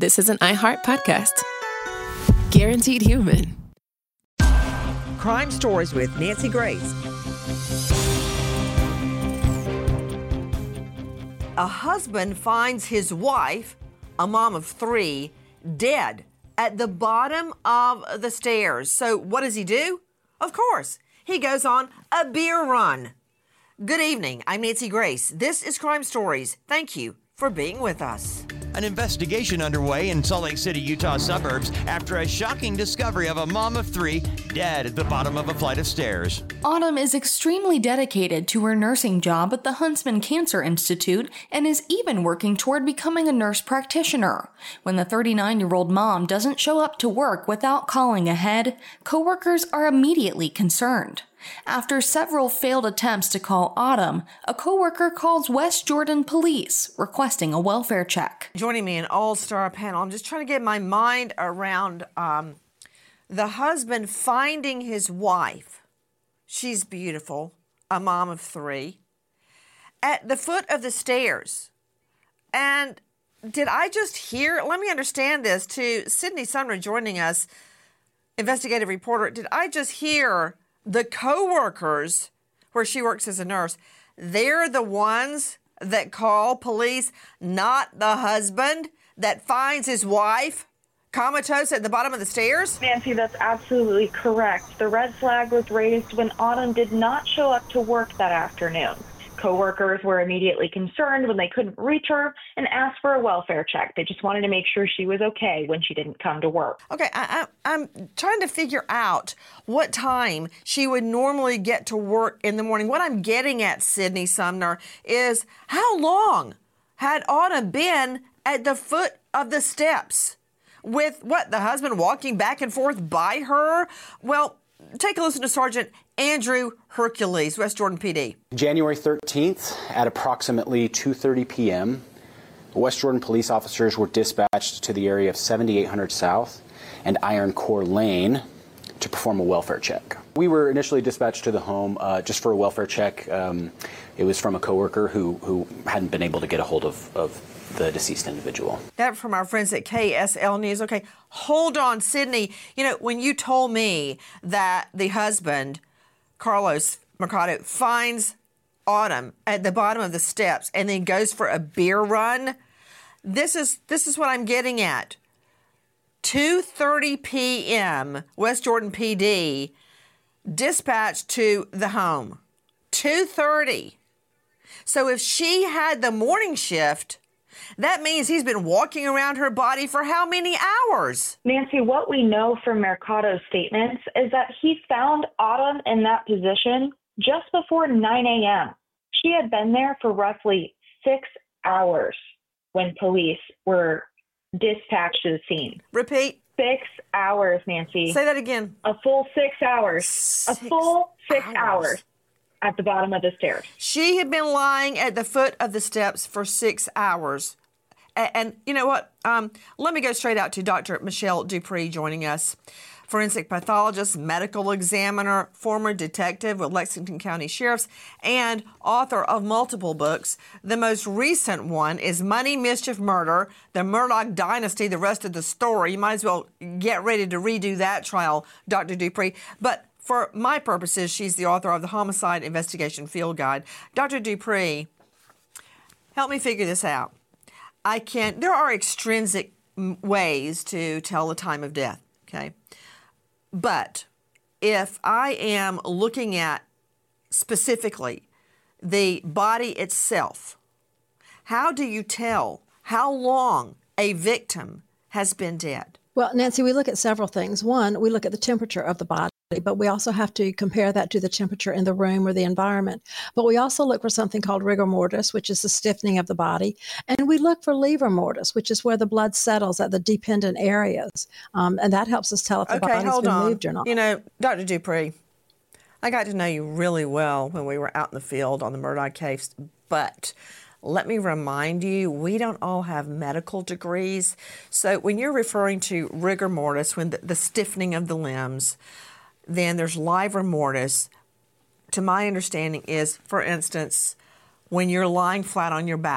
this is an iHeart podcast. Guaranteed human. Crime Stories with Nancy Grace. A husband finds his wife, a mom of 3, dead at the bottom of the stairs. So what does he do? Of course, he goes on a beer run. Good evening. I'm Nancy Grace. This is Crime Stories. Thank you for being with us. An investigation underway in Salt Lake City, Utah suburbs after a shocking discovery of a mom of 3 dead at the bottom of a flight of stairs. Autumn is extremely dedicated to her nursing job at the Huntsman Cancer Institute and is even working toward becoming a nurse practitioner. When the 39-year-old mom doesn't show up to work without calling ahead, coworkers are immediately concerned. After several failed attempts to call Autumn, a coworker calls West Jordan Police, requesting a welfare check. Joining me an all-star panel, I'm just trying to get my mind around the husband finding his wife. She's beautiful, a mom of 3, at the foot of the stairs. And did I just hear, let me understand this, to Sydney Sumner joining us, investigative reporter, did I just hear the co-workers where she works as a nurse, they're the ones that call police, not the husband that finds his wife comatose at the bottom of the stairs? Nancy, that's absolutely correct. The red flag was raised when Autumn did not show up to work that afternoon. Coworkers were immediately concerned when they couldn't reach her and asked for a welfare check. They just wanted to make sure she was okay when she didn't come to work. Okay, I'm trying to figure out what time she would normally get to work in the morning. What I'm getting at, Sydney Sumner, is how long had Autumn been at the foot of the steps with, the husband walking back and forth by her? Well, take a listen to Sergeant Andrew Hercules, West Jordan PD. January 13th at approximately 2:30 p.m., West Jordan police officers were dispatched to the area of 7800 South and Iron Core Lane to perform a welfare check. We were initially dispatched to the home just for a welfare check. It was from a coworker who hadn't been able to get a hold of the deceased individual. That from our friends at KSL News. Okay, hold on, Sydney. You know, when you told me that the husband, Carlos Mercado, finds Autumn at the bottom of the steps and then goes for a beer run, this is what I'm getting at. 2:30 p.m., West Jordan PD dispatched to the home. 2:30. So if she had the morning shift, that means he's been walking around her body for how many hours? Nancy, what we know from Mercado's statements is that he found Autumn in that position just before 9 a.m. She had been there for roughly 6 hours when police were dispatched to the scene. Repeat. 6 hours, Nancy. Say that again. A full 6 hours. A full 6 hours at the bottom of the stairs. She had been lying at the foot of the steps for 6 hours. And you know what? Let me go straight out to Dr. Michelle Dupree joining us. Forensic pathologist, medical examiner, former detective with Lexington County Sheriffs, and author of multiple books. The most recent one is Money, Mischief, Murder, The Murdaugh Dynasty, the rest of the story. You might as well get ready to redo that trial, Dr. Dupree. But for my purposes, she's the author of the Homicide Investigation Field Guide. Dr. Dupree, help me figure this out. There are extrinsic ways to tell the time of death, okay? But if I am looking at specifically the body itself, how do you tell how long a victim has been dead? Well, Nancy, we look at several things. One, we look at the temperature of the body, but we also have to compare that to the temperature in the room or the environment. But we also look for something called rigor mortis, which is the stiffening of the body. And we look for lever mortis, which is where the blood settles at the dependent areas. And that helps us tell if the body's been moved or not. You know, Dr. Dupree, I got to know you really well when we were out in the field on the Murdaugh case, but let me remind you, we don't all have medical degrees. So when you're referring to rigor mortis, when the stiffening of the limbs, then there's livor mortis. To my understanding is, for instance, when you're lying flat on your back,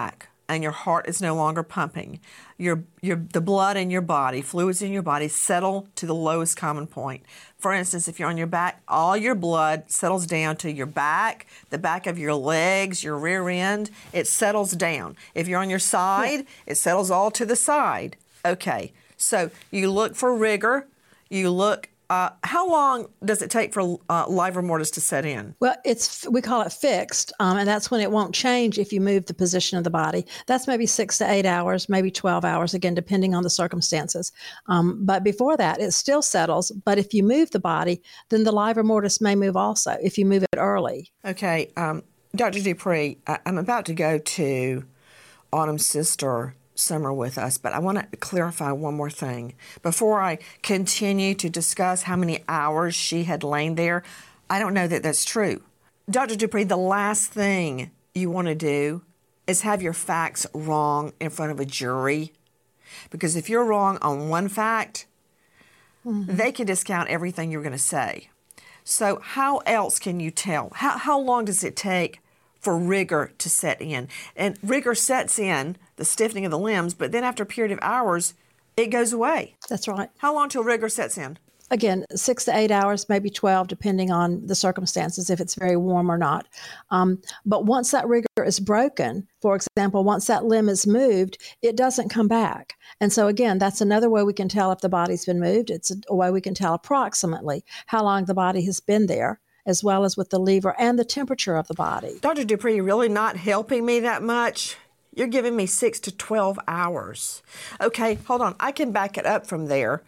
and your heart is no longer pumping. The blood in your body, fluids in your body settle to the lowest common point. For instance, if you're on your back, all your blood settles down to your back, the back of your legs, your rear end. It settles down. If you're on your side, it settles all to the side. Okay, so you look for rigor. You look. How long does it take for livor mortis to set in? Well, we call it fixed, and that's when it won't change if you move the position of the body. That's maybe 6 to 8 hours, maybe 12 hours, again, depending on the circumstances. But before that, it still settles. But if you move the body, then the livor mortis may move also if you move it early. Okay, Dr. Dupree, I'm about to go to Autumn's sister, Summer, with us, but I want to clarify one more thing. Before I continue to discuss how many hours she had lain there, I don't know that that's true. Dr. Dupree, the last thing you want to do is have your facts wrong in front of a jury, because if you're wrong on one fact, they can discount everything you're going to say. So how else can you tell? How long does it take for rigor to set in? And rigor sets in, the stiffening of the limbs, but then after a period of hours, it goes away. That's right. How long till rigor sets in? Again, 6 to 8 hours, maybe 12, depending on the circumstances, if it's very warm or not. But once that rigor is broken, for example, once that limb is moved, it doesn't come back. And so again, that's another way we can tell if the body's been moved. It's a way we can tell approximately how long the body has been there, as well as with the lever and the temperature of the body. Dr. Dupree, you're really not helping me that much. You're giving me 6 to 12 hours. Okay, hold on. I can back it up from there,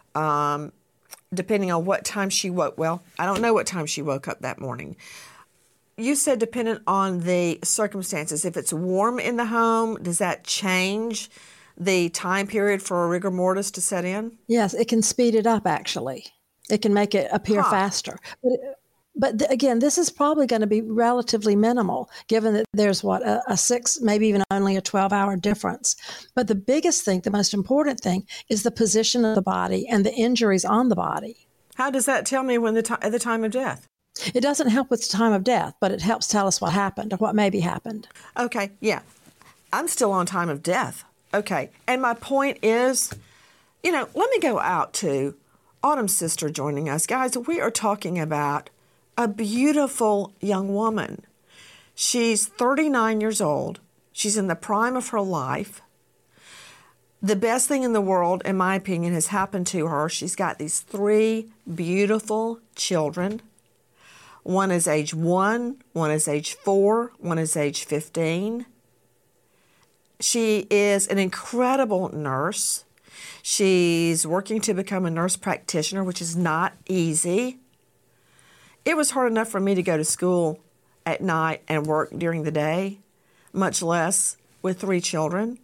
depending on what time she woke. Well, I don't know what time she woke up that morning. You said dependent on the circumstances. If it's warm in the home, does that change the time period for a rigor mortis to set in? Yes, it can speed it up, actually. It can make it appear faster. But again, this is probably going to be relatively minimal, given that there's a 6, maybe even only a 12-hour difference. But the biggest thing, the most important thing, is the position of the body and the injuries on the body. How does that tell me when at the time of death? It doesn't help with the time of death, but it helps tell us what happened or what maybe happened. Okay, yeah. I'm still on time of death. Okay, and my point is, let me go out to Autumn's sister joining us. Guys, we are talking about a beautiful young woman. She's 39 years old. She's in the prime of her life. The best thing in the world, in my opinion, has happened to her. She's got these 3 beautiful children. One is age 1, one is age 4, one is age 15. She is an incredible nurse. She's working to become a nurse practitioner, which is not easy. It was hard enough for me to go to school at night and work during the day, much less with 3 children.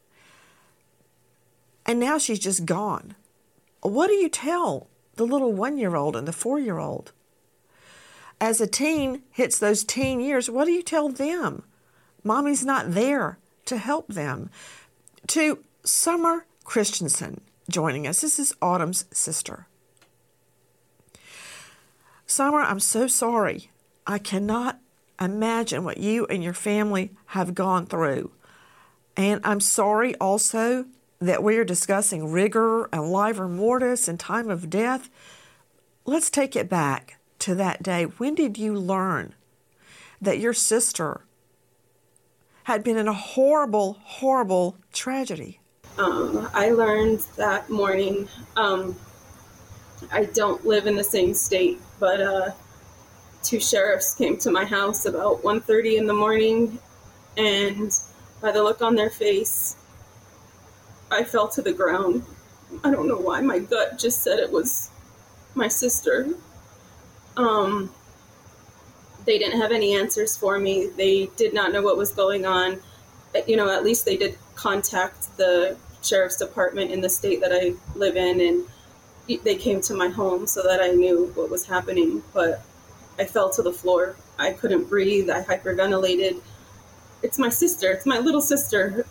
And now she's just gone. What do you tell the little 1-year-old and the 4-year-old? As a teen hits those teen years, what do you tell them? Mommy's not there to help them. To Summer Christensen joining us. This is Autumn's sister. Summer, I'm so sorry. I cannot imagine what you and your family have gone through. And I'm sorry also that we are discussing rigor and livor mortis and time of death. Let's take it back to that day. When did you learn that your sister had been in a horrible, horrible tragedy? I learned that morning. I don't live in the same state, but 2 sheriffs came to my house about 1:30 in the morning, and by the look on their face, I fell to the ground. I don't know why. My gut just said it was my sister. They didn't have any answers for me. They did not know what was going on. At least they did contact the sheriff's department in the state that I live in, and they came to my home so that I knew what was happening. But I fell to the floor. I couldn't breathe. I hyperventilated. It's my sister. It's my little sister.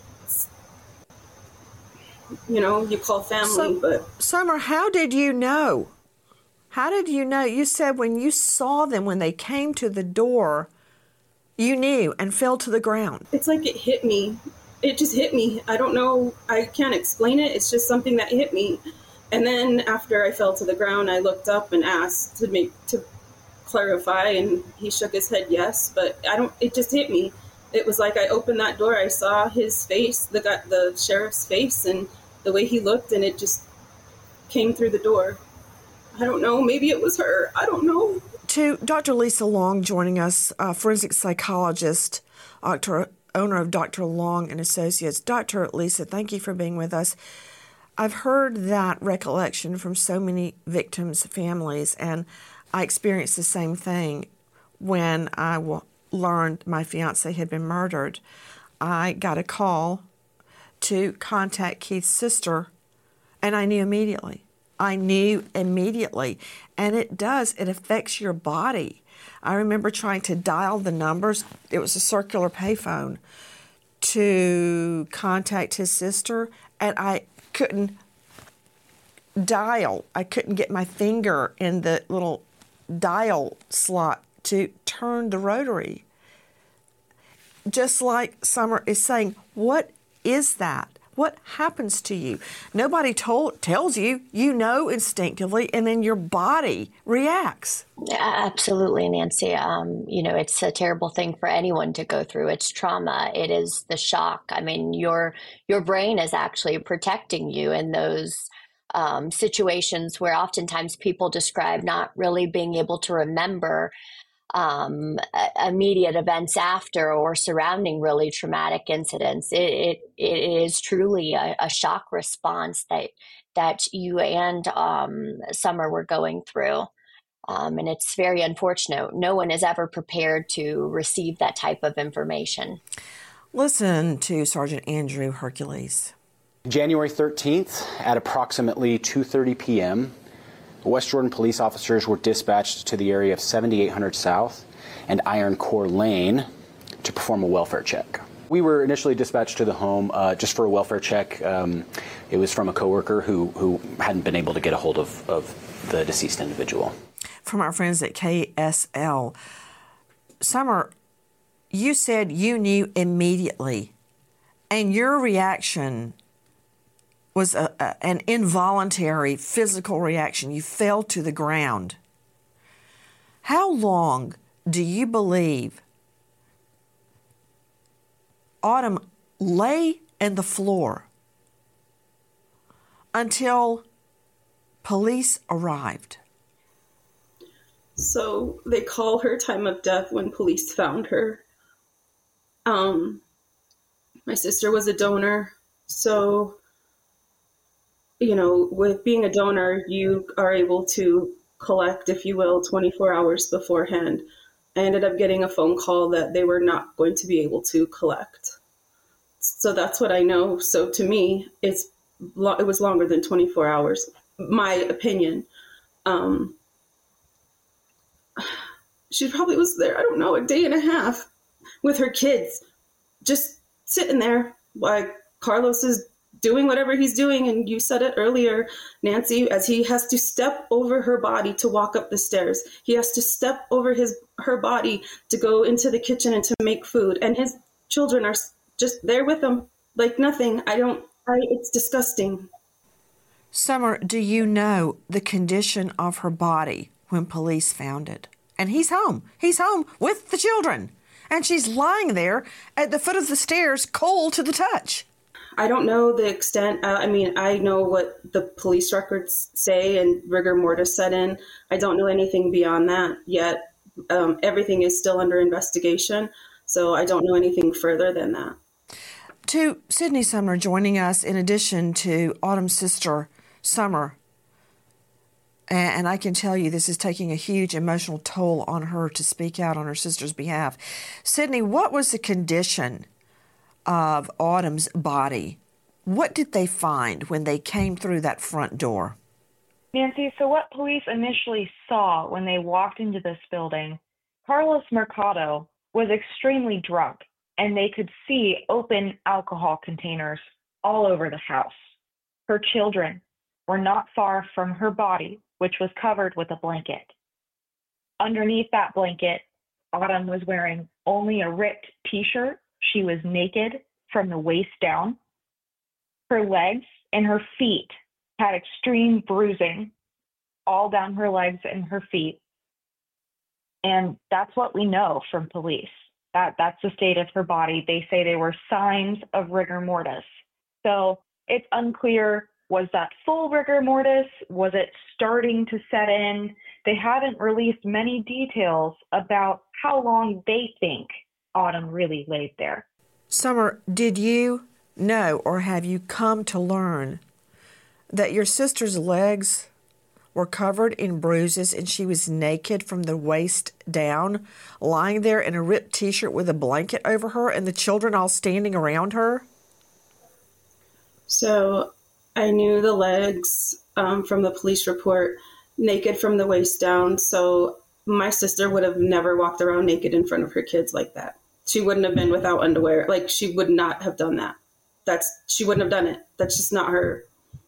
You call family, but... Summer, how did you know? How did you know? You said when you saw them, when they came to the door, you knew and fell to the ground. It's like it hit me. it just hit me. I don't know. I can't explain it. It's just something that hit me. And then after I fell to the ground, I looked up and asked to clarify, and he shook his head yes, but it just hit me. It was like I opened that door, I saw his face, the sheriff's face, and the way he looked, and it just came through the door. I don't know, maybe it was her, I don't know. To Dr. Lisa Long joining us, forensic psychologist, owner of Dr. Long and Associates. Dr. Lisa, thank you for being with us. I've heard that recollection from so many victims' families, and I experienced the same thing when I learned my fiance had been murdered. I got a call to contact Keith's sister, and I knew immediately. And it affects your body. I remember trying to dial the numbers. It was a circular payphone to contact his sister, and I couldn't dial. I couldn't get my finger in the little dial slot to turn the rotary. Just like Summer is saying, what is that? What happens to you? Nobody tells you, you know instinctively, and then your body reacts. Absolutely, Nancy. It's a terrible thing for anyone to go through. It's trauma. It is the shock. I mean, your brain is actually protecting you in those situations where oftentimes people describe not really being able to remember immediate events after or surrounding really traumatic incidents. It is truly a shock response that you and Summer were going through. And it's very unfortunate. No one is ever prepared to receive that type of information. Listen to Sergeant Andrew Hercules. January 13th at approximately 2:30 p.m., West Jordan police officers were dispatched to the area of 7800 South and Iron Core Lane to perform a welfare check. We were initially dispatched to the home just for a welfare check. It was from a coworker who hadn't been able to get a hold of the deceased individual. From our friends at KSL. Summer, you said you knew immediately, and your reaction was an involuntary physical reaction. You fell to the ground. How long do you believe Autumn lay in the floor until police arrived? So they call her time of death when police found her. My sister was a donor, so with being a donor, you are able to collect, if you will, 24 hours beforehand. I ended up getting a phone call that they were not going to be able to collect. So that's what I know. So to me, it was longer than 24 hours, my opinion. She probably was there, I don't know, a day and a half with her kids, just sitting there while Carlos is doing whatever he's doing. And you said it earlier, Nancy, as he has to step over her body to walk up the stairs. He has to step over her body to go into the kitchen and to make food. And his children are just there with him like nothing. It's disgusting. Summer, do you know the condition of her body when police found it? And he's home. He's home with the children. And she's lying there at the foot of the stairs, cold to the touch. I don't know the extent. I know what the police records say and rigor mortis set in. I don't know anything beyond that yet. Everything is still under investigation, so I don't know anything further than that. To Sydney Sumner joining us in addition to Autumn's sister, Summer. And I can tell you this is taking a huge emotional toll on her to speak out on her sister's behalf. Sydney, what was the condition of Autumn's body? What did they find when they came through that front door? Nancy, so what police initially saw when they walked into this building, Carlos Mercado was extremely drunk, and they could see open alcohol containers all over the house. Her children were not far from her body, which was covered with a blanket. Underneath that blanket, Autumn was wearing only a ripped t-shirt. She was naked, from the waist down. Her legs and her feet had extreme bruising all down her legs and her feet. And that's what we know from police. That's the state of her body. They say they were signs of rigor mortis. So it's unclear, was that full rigor mortis? Was it starting to set in? They haven't released many details about how long they think Autumn really laid there. Summer, did you know or have you come to learn that your sister's legs were covered in bruises and she was naked from the waist down, lying there in a ripped t-shirt with a blanket over her and the children all standing around her? So I knew the legs from the police report, naked from the waist down. So my sister would have never walked around naked in front of her kids like that. She wouldn't have been without underwear. Like, she would not have done that. She wouldn't have done it. That's just not her.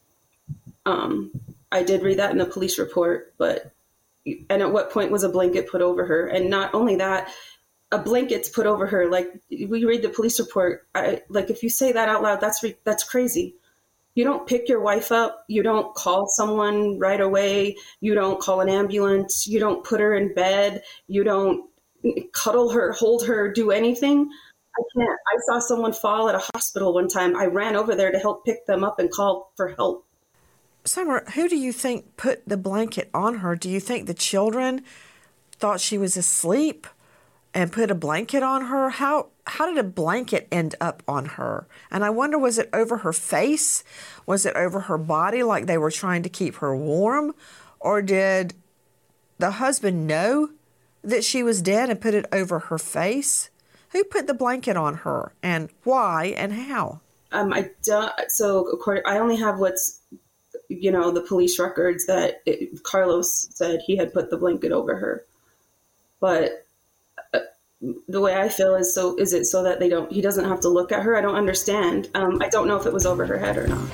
I did read that in the police report, and at what point was a blanket put over her? And not only that, a blanket's put over her. Like, we read the police report. If you say that out loud, that's crazy. You don't pick your wife up. You don't call someone right away. You don't call an ambulance. You don't put her in bed. You don't cuddle her, hold her, do anything. I can't. I saw someone fall at a hospital one time. I ran over there to help pick them up and call for help. Summer, who do you think put the blanket on her? Do you think the children thought she was asleep and put a blanket on her? How did a blanket end up on her? And I wonder, was it over her face? Was it over her body, like they were trying to keep her warm? Or did the husband know that she was dead and put it over her face? Who put the blanket on her, and why and how? I only have what's, the police records that Carlos said he had put the blanket over her. But the way I feel is it so that he doesn't have to look at her? I don't understand. I don't know if it was over her head or not.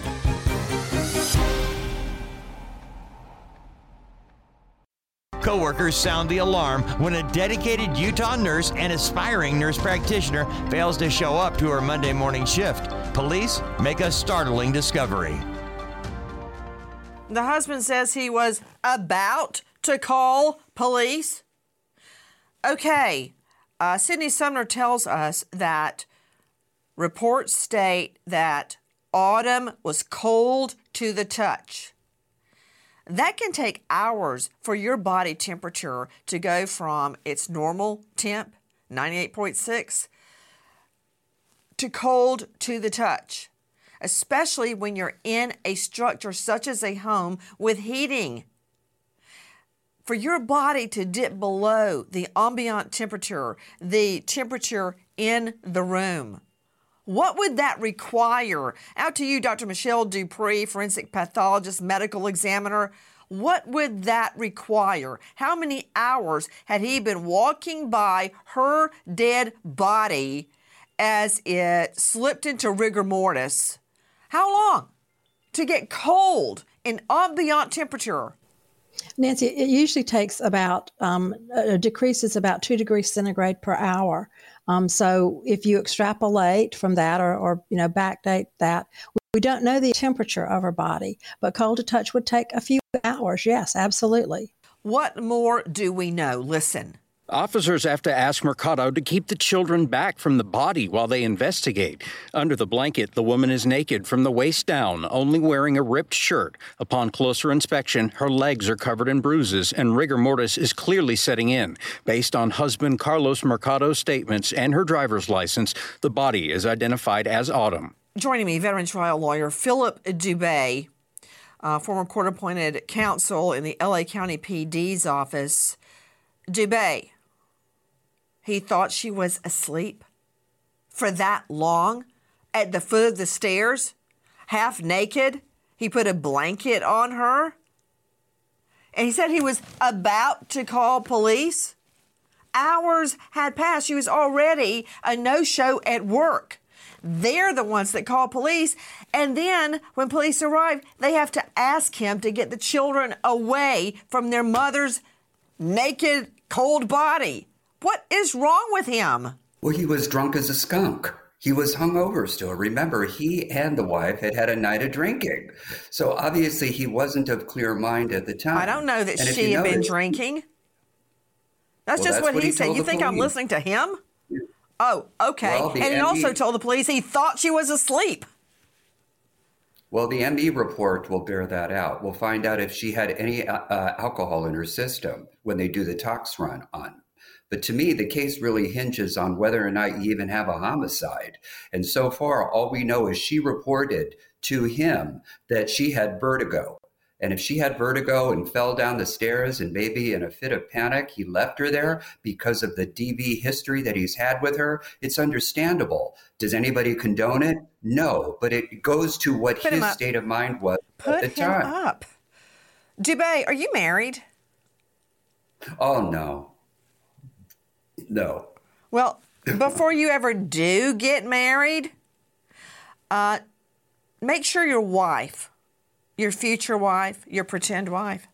Co-workers sound the alarm when a dedicated Utah nurse and aspiring nurse practitioner fails to show up to her Monday morning shift. Police make a startling discovery. The husband says he was about to call police. Okay, Sydney Sumner tells us that reports state that Autumn was cold to the touch. That can take hours for your body temperature to go from its normal temp, 98.6, to cold to the touch, especially when you're in a structure such as a home with heating. For your body to dip below the ambient temperature, the temperature in the room, what would that require? Out to you, Dr. Michelle Dupree, forensic pathologist, medical examiner. What would that require? How many hours had he been walking by her dead body as it slipped into rigor mortis? How long to get cold in ambient temperature? Nancy, it usually takes about, decreases about 2 degrees centigrade per hour. So if you extrapolate from that or backdate that, we don't know the temperature of her body, but cold to touch would take a few hours. Yes, absolutely. What more do we know? Listen. Officers have to ask Mercado to keep the children back from the body while they investigate. Under the blanket, the woman is naked from the waist down, only wearing a ripped shirt. Upon closer inspection, her legs are covered in bruises, and rigor mortis is clearly setting in. Based on husband Carlos Mercado's statements and her driver's license, the body is identified as Autumn. Joining me, veteran trial lawyer Philip Dubé, former court-appointed counsel in the L.A. County PD's office. Dubé, he thought she was asleep for that long at the foot of the stairs, half naked. He put a blanket on her. And he said he was about to call police. Hours had passed. She was already a no-show at work. They're the ones that call police. And then when police arrive, they have to ask him to get the children away from their mother's naked, cold body. What is wrong with him? Well, he was drunk as a skunk. He was hungover still. Remember, he and the wife had had a night of drinking. So obviously he wasn't of clear mind at the time. I don't know that she had been drinking. That's just what he said. You think I'm listening to him? Oh, okay. Well, and he also told the police he thought she was asleep. Well, the ME report will bear that out. We'll find out if she had any alcohol in her system when they do the tox run on. But to me, the case really hinges on whether or not you even have a homicide. And so far, all we know is she reported to him that she had vertigo. And if she had vertigo and fell down the stairs and maybe in a fit of panic, he left her there because of the DV history that he's had with her, it's understandable. Does anybody condone it? No, but it goes to what his state of mind was at the time. Put him up. Dubé, are you married? Oh, no. No. Well, before you ever do get married, make sure your wife, your future wife, your pretend wife,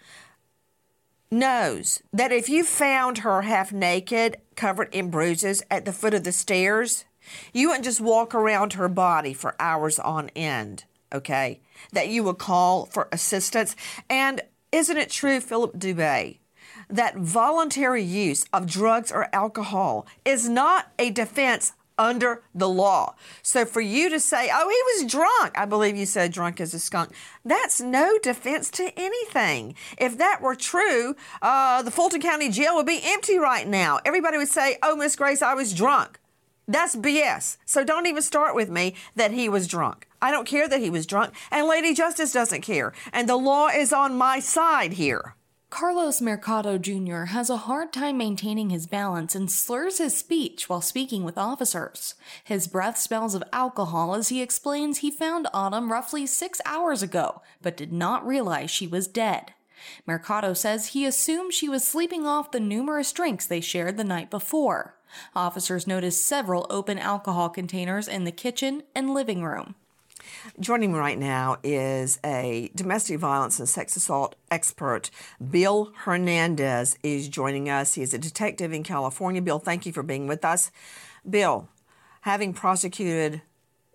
knows that if you found her half naked, covered in bruises at the foot of the stairs, you wouldn't just walk around her body for hours on end, okay? That you would call for assistance. And isn't it true, Philip Dubé, that voluntary use of drugs or alcohol is not a defense under the law? So for you to say, oh, he was drunk, I believe you said drunk as a skunk, that's no defense to anything. If that were true, the Fulton County Jail would be empty right now. Everybody would say, oh, Miss Grace, I was drunk. That's BS. So don't even start with me that he was drunk. I don't care that he was drunk, and Lady Justice doesn't care. And the law is on my side here. Carlos Mercado Jr. has a hard time maintaining his balance and slurs his speech while speaking with officers. His breath smells of alcohol as he explains he found Autumn roughly 6 hours ago, but did not realize she was dead. Mercado says he assumed she was sleeping off the numerous drinks they shared the night before. Officers noticed several open alcohol containers in the kitchen and living room. Joining me right now is a domestic violence and sex assault expert. Bill Hernandez is joining us. He is a detective in California. Bill, thank you for being with us. Bill, having prosecuted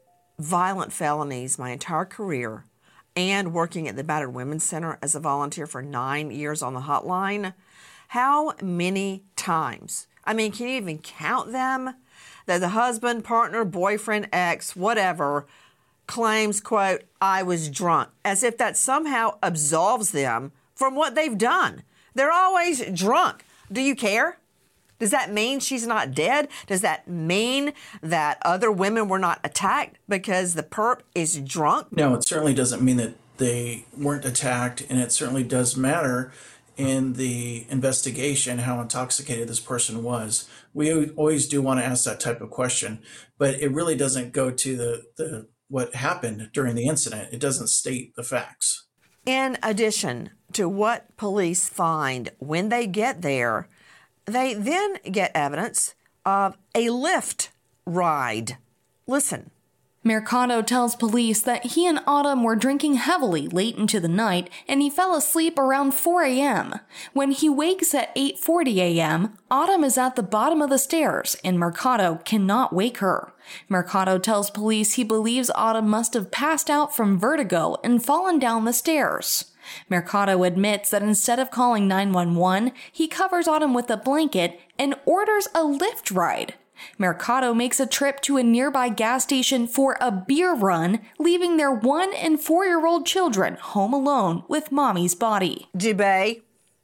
violent felonies my entire career and working at the Battered Women's Center as a volunteer for 9 years on the hotline, how many times, can you even count them, that the husband, partner, boyfriend, ex, whatever, claims, quote, I was drunk, as if that somehow absolves them from what they've done? They're always drunk. Do you care? Does that mean she's not dead? Does that mean that other women were not attacked because the perp is drunk? No, it certainly doesn't mean that they weren't attacked, and it certainly does matter in the investigation how intoxicated this person was. We always do want to ask that type of question, but it really doesn't go to the what happened during the incident. It doesn't state the facts. In addition to what police find when they get there, they then get evidence of a Lyft ride. Listen. Mercado tells police that he and Autumn were drinking heavily late into the night and he fell asleep around 4 a.m. When he wakes at 8:40 a.m., Autumn is at the bottom of the stairs and Mercado cannot wake her. Mercado tells police he believes Autumn must have passed out from vertigo and fallen down the stairs. Mercado admits that instead of calling 911, he covers Autumn with a blanket and orders a Lyft ride. Mercado makes a trip to a nearby gas station for a beer run, leaving their 1- and 4-year-old children home alone with mommy's body. Dubé,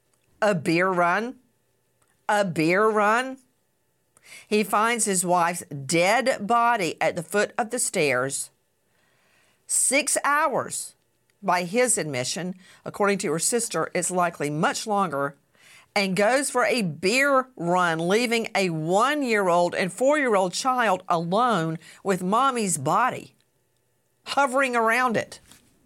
a beer run? A beer run? He finds his wife's dead body at the foot of the stairs. 6 hours. By his admission, according to her sister, it's likely much longer, and goes for a beer run, leaving a 1-year-old and 4-year-old child alone with mommy's body, hovering around it.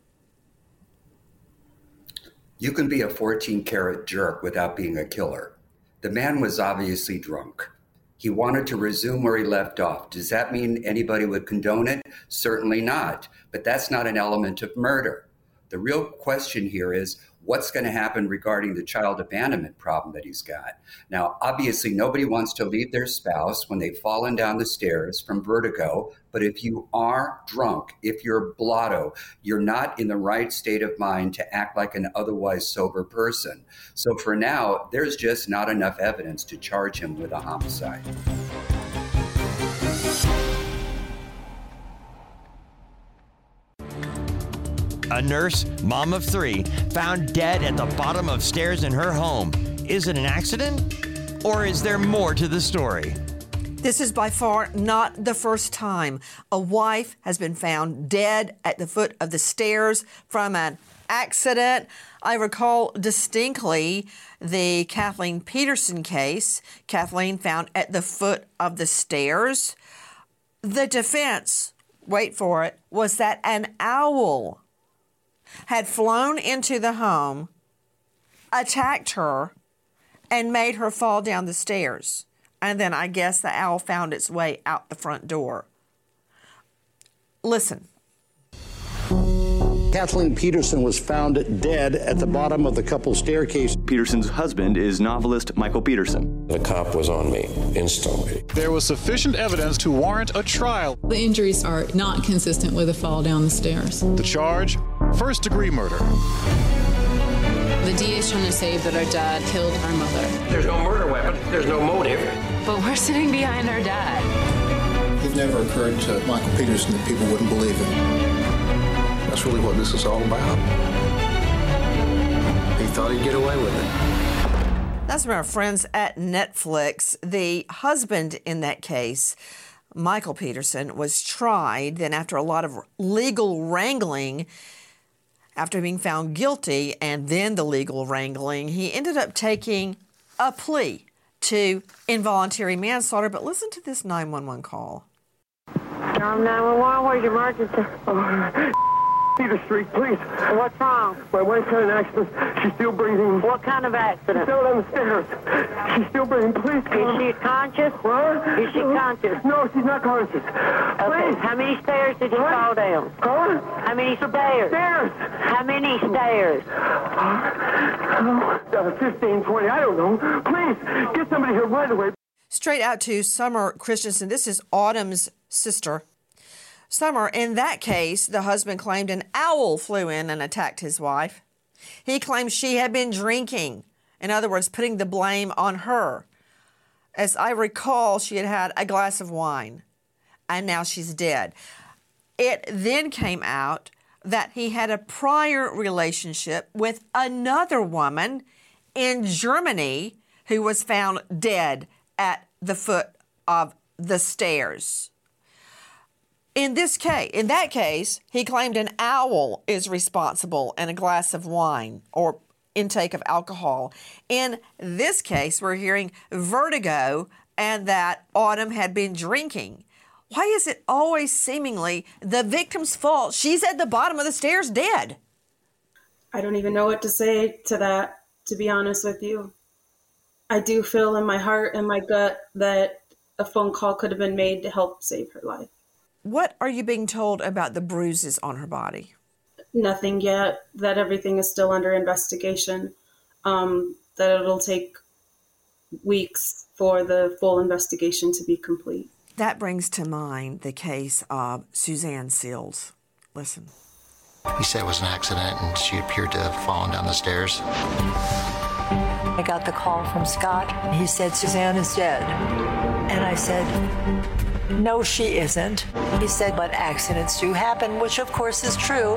You can be a 14-carat jerk without being a killer. The man was obviously drunk. He wanted to resume where he left off. Does that mean anybody would condone it? Certainly not. But that's not an element of murder. The real question here is what's going to happen regarding the child abandonment problem that he's got. Now, obviously, nobody wants to leave their spouse when they've fallen down the stairs from vertigo. But if you are drunk, if you're blotto, you're not in the right state of mind to act like an otherwise sober person. So for now, there's just not enough evidence to charge him with a homicide. A nurse, mom of 3, found dead at the bottom of stairs in her home. Is it an accident? Or is there more to the story? This is by far not the first time a wife has been found dead at the foot of the stairs from an accident. I recall distinctly the Kathleen Peterson case. Kathleen found at the foot of the stairs. The defense, wait for it, was that an owl had flown into the home, attacked her, and made her fall down the stairs. And then I guess the owl found its way out the front door. Listen. Kathleen Peterson was found dead at the bottom of the couple's staircase. Peterson's husband is novelist Michael Peterson. The cop was on me instantly. There was sufficient evidence to warrant a trial. The injuries are not consistent with a fall down the stairs. The charge, first-degree murder. The DA is trying to say that our dad killed our mother. There's no murder weapon. There's no motive. But we're sitting behind our dad. It never occurred to Michael Peterson that people wouldn't believe him. That's really what this is all about. He thought he'd get away with it. That's from our friends at Netflix. The husband in that case, Michael Peterson, was tried. Then after a lot of legal wrangling, after being found guilty and then the legal wrangling, he ended up taking a plea to involuntary manslaughter. But listen to this 911 call. 911, where's your emergency? Peter Street, please. What's wrong? My wife had an accident. She's still breathing. What kind of accident? She's down on the stairs. She's still breathing. Please come. Is she conscious? What? Is she conscious? No, she's not conscious. Okay. How many stairs did you fall down? Huh? How many stairs? Stairs. How many stairs? 15, 20, I don't know. Please, get somebody here right away. Straight out to Summer Christensen. This is Autumn's sister. Summer, in that case, the husband claimed an owl flew in and attacked his wife. He claimed she had been drinking. In other words, putting the blame on her. As I recall, she had had a glass of wine, and now she's dead. It then came out that he had a prior relationship with another woman in Germany who was found dead at the foot of the stairs. In that case, he claimed an owl is responsible and a glass of wine or intake of alcohol. In this case, we're hearing vertigo and that Autumn had been drinking. Why is it always seemingly the victim's fault? She's at the bottom of the stairs dead. I don't even know what to say to that, to be honest with you. I do feel in my heart and my gut that a phone call could have been made to help save her life. What are you being told about the bruises on her body? Nothing yet, that everything is still under investigation, that it'll take weeks for the full investigation to be complete. That brings to mind the case of Suzanne Seals. Listen. He said it was an accident and she appeared to have fallen down the stairs. I got the call from Scott. He said, Suzanne is dead. And I said, no, she isn't. He said, but accidents do happen, which of course is true.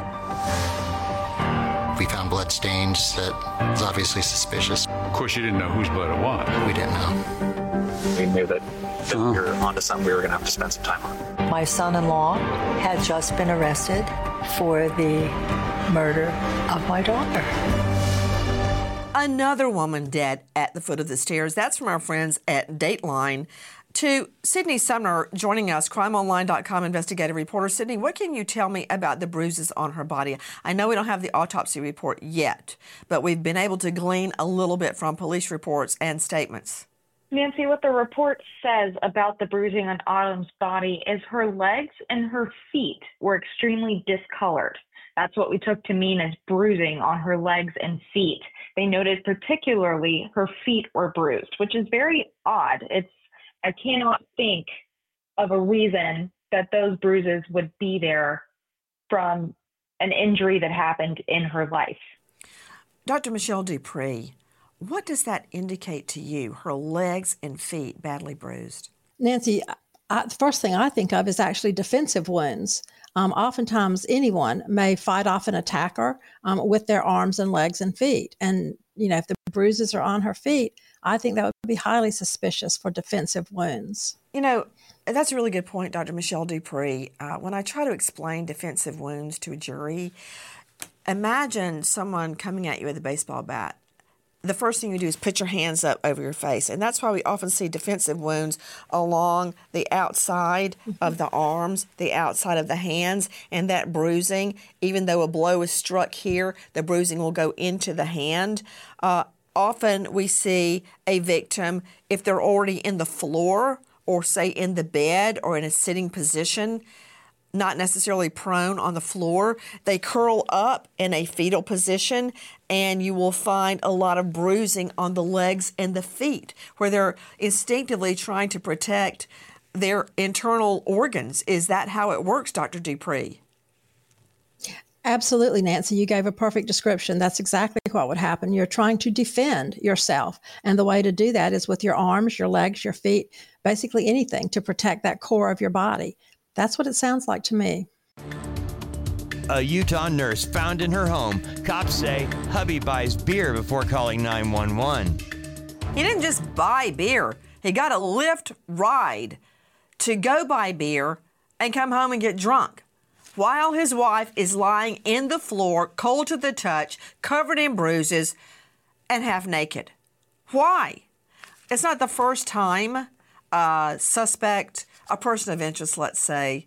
We found blood stains that was obviously suspicious. Of course, you didn't know whose blood it was. We didn't know. We knew that we were onto something we were going to have to spend some time on. My son-in-law had just been arrested for the murder of my daughter. Another woman dead at the foot of the stairs. That's from our friends at Dateline. To Sydney Sumner joining us, crimeonline.com investigative reporter. Sydney, what can you tell me about the bruises on her body? I know we don't have the autopsy report yet, but we've been able to glean a little bit from police reports and statements. Nancy, what the report says about the bruising on Autumn's body is her legs and her feet were extremely discolored. That's what we took to mean as bruising on her legs and feet. They noted particularly her feet were bruised, which is very odd. I cannot think of a reason that those bruises would be there from an injury that happened in her life. Dr. Michelle Dupree, what does that indicate to you, her legs and feet badly bruised? Nancy, the first thing I think of is actually defensive wounds. Oftentimes, anyone may fight off an attacker with their arms and legs and feet. And, if the bruises are on her feet, I think that would be highly suspicious for defensive wounds. That's a really good point, Dr. Michelle Dupree. When I try to explain defensive wounds to a jury, imagine someone coming at you with a baseball bat. The first thing you do is put your hands up over your face. And that's why we often see defensive wounds along the outside of the arms, the outside of the hands, and that bruising, even though a blow is struck here, the bruising will go into the hand. Often we see a victim, if they're already in the floor or say in the bed or in a sitting position, not necessarily prone on the floor, they curl up in a fetal position, and you will find a lot of bruising on the legs and the feet where they're instinctively trying to protect their internal organs. Is that how it works, Dr. Dupree? Absolutely, Nancy. You gave a perfect description. That's exactly what would happen. You're trying to defend yourself. And the way to do that is with your arms, your legs, your feet, basically anything to protect that core of your body. That's what it sounds like to me. A Utah nurse found in her home. Cops say hubby buys beer before calling 911. He didn't just buy beer. He got a Lyft ride to go buy beer and come home and get drunk while his wife is lying in the floor, cold to the touch, covered in bruises, and half naked. Why? It's not the first time a suspect, a person of interest, let's say,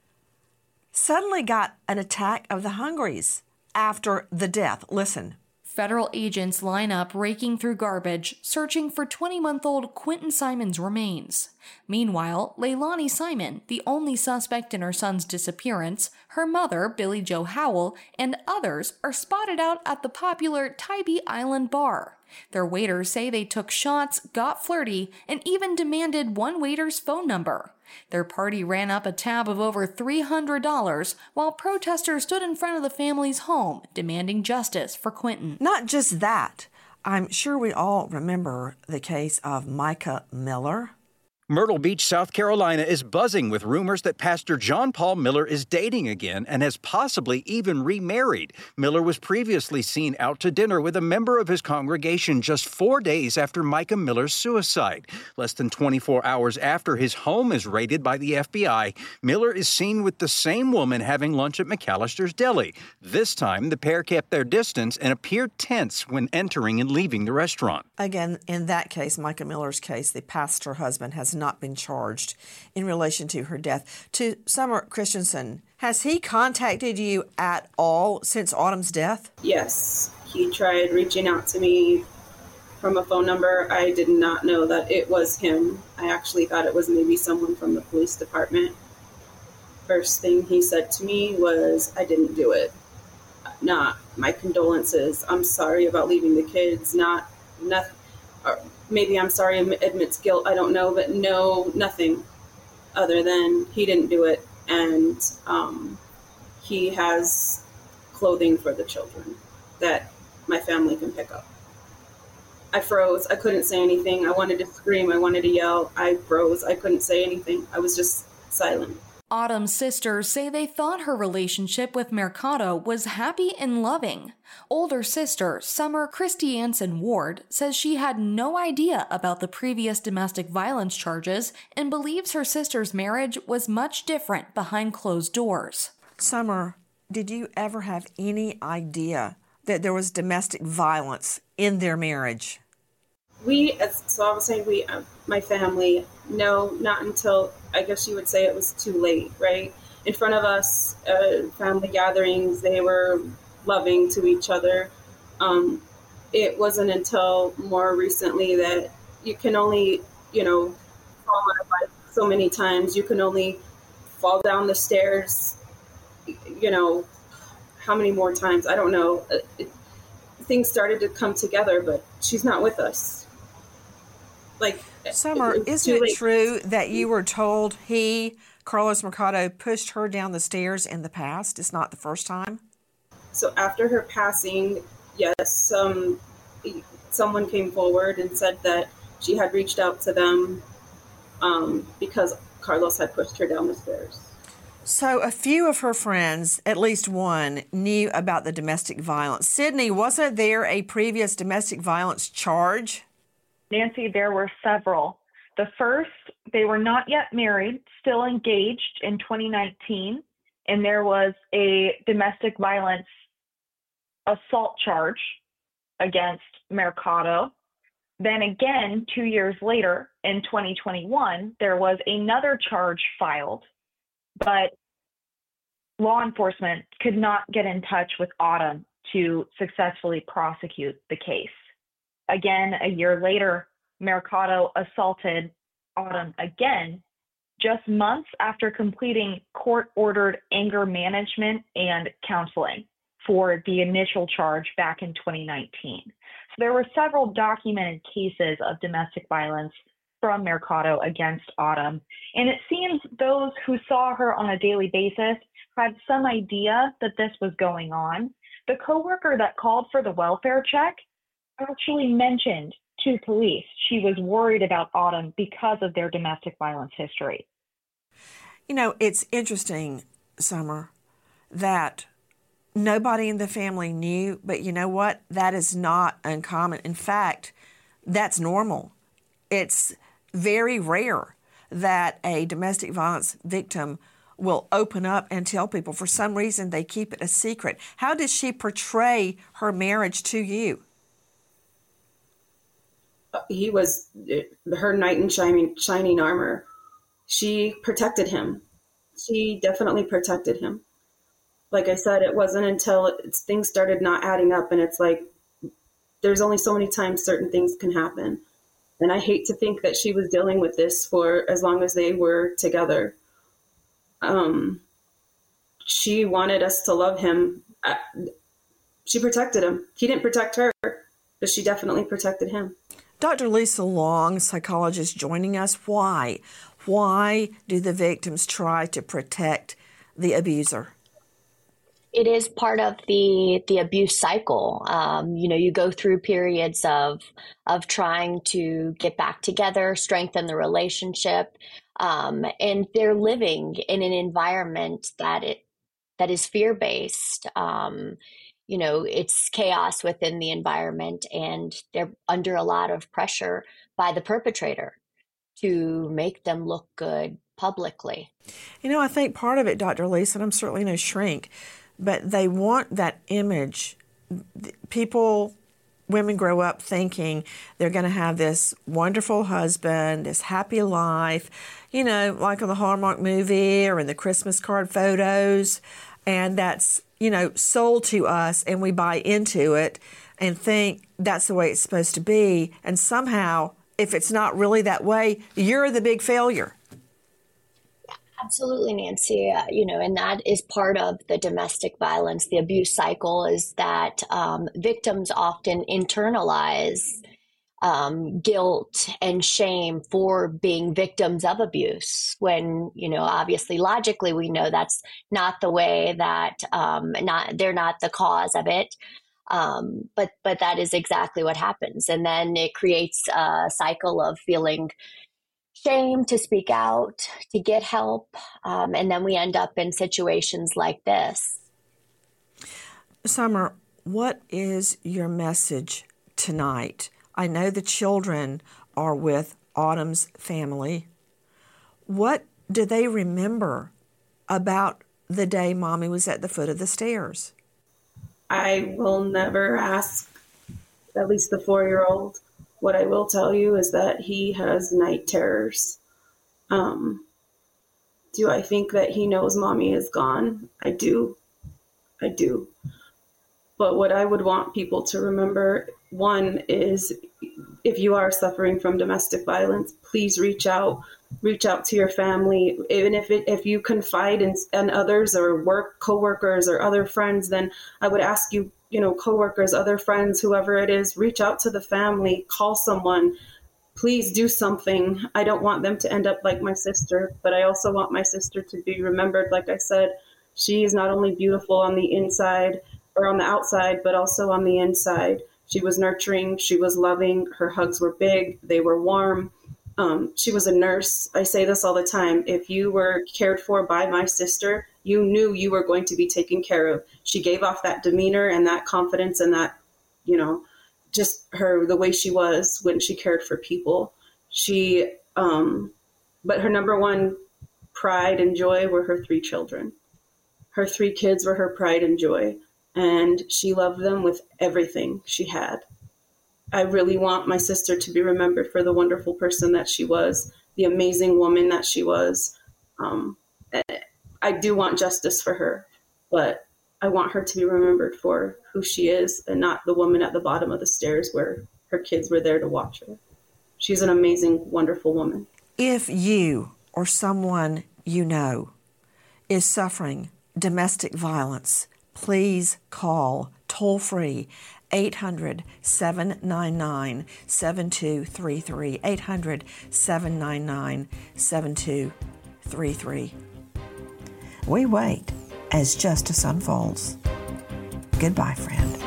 suddenly got an attack of the hungries after the death. Listen. Federal agents line up raking through garbage, searching for 20-month-old Quentin Simon's remains. Meanwhile, Leilani Simon, the only suspect in her son's disappearance, her mother, Billie Jo Howell, and others are spotted out at the popular Tybee Island bar. Their waiters say they took shots, got flirty, and even demanded one waiter's phone number. Their party ran up a tab of over $300 while protesters stood in front of the family's home demanding justice for Quentin. Not just that. I'm sure we all remember the case of Micah Miller. Myrtle Beach, South Carolina is buzzing with rumors that Pastor John Paul Miller is dating again and has possibly even remarried. Miller was previously seen out to dinner with a member of his congregation just 4 days after Micah Miller's suicide. Less than 24 hours after his home is raided by the FBI, Miller is seen with the same woman having lunch at McAllister's Deli. This time, the pair kept their distance and appeared tense when entering and leaving the restaurant. Again, in that case, Micah Miller's case, the pastor husband has not been charged in relation to her death. To Summer Christensen, has he contacted you at all since Autumn's death? Yes. He tried reaching out to me from a phone number. I did not know that it was him. I actually thought it was maybe someone from the police department. First thing he said to me was, I didn't do it. Not my condolences. I'm sorry about leaving the kids. Nothing. Maybe I'm sorry, admits guilt, I don't know, but no, nothing other than he didn't do it. And he has clothing for the children that my family can pick up. I froze. I couldn't say anything. I wanted to scream. I wanted to yell. I froze. I couldn't say anything. I was just silent. Autumn's sisters say they thought her relationship with Mercado was happy and loving. Older sister, Summer Christy Anson Ward, says she had no idea about the previous domestic violence charges and believes her sister's marriage was much different behind closed doors. Summer, did you ever have any idea that there was domestic violence in their marriage? So I was saying my family, no, not until, I guess you would say it was too late, right? In front of us, family gatherings, they were loving to each other. It wasn't until more recently that you can only, fall on a bike so many times. You can only fall down the stairs, how many more times? I don't know. Things started to come together, but she's not with us. Like, Summer, isn't it true that you were told Carlos Mercado, pushed her down the stairs in the past? It's not the first time. So after her passing, yes, someone came forward and said that she had reached out to them because Carlos had pushed her down the stairs. So a few of her friends, at least one, knew about the domestic violence. Sydney, wasn't there a previous domestic violence charge? Nancy, there were several. The first, they were not yet married, still engaged in 2019, and there was a domestic violence assault charge against Mercado. Then again, 2 years later, in 2021, there was another charge filed, but law enforcement could not get in touch with Autumn to successfully prosecute the case. Again, a year later, Mercado assaulted Autumn again, just months after completing court-ordered anger management and counseling for the initial charge back in 2019. So there were several documented cases of domestic violence from Mercado against Autumn, and it seems those who saw her on a daily basis had some idea that this was going on. The coworker that called for the welfare check actually mentioned to police she was worried about Autumn because of their domestic violence history. You know, it's interesting, Summer, that nobody in the family knew, but you know what? That is not uncommon. In fact, that's normal. It's very rare that a domestic violence victim will open up and tell people. For some reason, they keep it a secret. How does she portray her marriage to you? He was her knight in shining armor. She protected him. She definitely protected him. Like I said, it wasn't until things started not adding up, and it's like there's only so many times certain things can happen. And I hate to think that she was dealing with this for as long as they were together. She wanted us to love him. She protected him. He didn't protect her, but she definitely protected him. Dr. Lisa Long, psychologist, joining us. Why? Why do the victims try to protect the abuser? It is part of the abuse cycle. You go through periods of trying to get back together, strengthen the relationship, and they're living in an environment that is fear-based. It's chaos within the environment, and they're under a lot of pressure by the perpetrator to make them look good publicly. I think part of it, Dr. Lisa, and I'm certainly no shrink, but they want that image. Women grow up thinking they're going to have this wonderful husband, this happy life, like on the Hallmark movie or in the Christmas card photos. And that's, sold to us, and we buy into it and think that's the way it's supposed to be. And somehow, if it's not really that way, you're the big failure. Absolutely, Nancy. And that is part of the domestic violence, the abuse cycle, is that victims often internalize guilt and shame for being victims of abuse when, obviously logically we know that's not the way that they're not the cause of it. But that is exactly what happens. And then it creates a cycle of feeling shame to speak out, to get help. And then we end up in situations like this. Summer, what is your message tonight? I know the children are with Autumn's family. What do they remember about the day Mommy was at the foot of the stairs? I will never ask, at least the 4-year-old. What I will tell you is that he has night terrors. Do I think that he knows Mommy is gone? I do. But what I would want people to remember, one, is if you are suffering from domestic violence, please reach out to your family. Even if you confide in others or coworkers or other friends, then I would ask you, coworkers, other friends, whoever it is, reach out to the family, call someone. Please do something. I don't want them to end up like my sister, but I also want my sister to be remembered. Like I said, she is not only beautiful on the inside or on the outside, but also on the inside. She was nurturing. She was loving. Her hugs were big. They were warm. She was a nurse. I say this all the time. If you were cared for by my sister, you knew you were going to be taken care of. She gave off that demeanor and that confidence and that, just the way she was when she cared for people. But her number one pride and joy were her 3 children. Her 3 kids were her pride and joy, and she loved them with everything she had. I really want my sister to be remembered for the wonderful person that she was, the amazing woman that she was. I do want justice for her, but I want her to be remembered for who she is and not the woman at the bottom of the stairs where her kids were there to watch her. She's an amazing, wonderful woman. If you or someone you know is suffering domestic violence, please call toll-free 800-799-7233, 800-799-7233. We wait as justice unfolds. Goodbye, friend.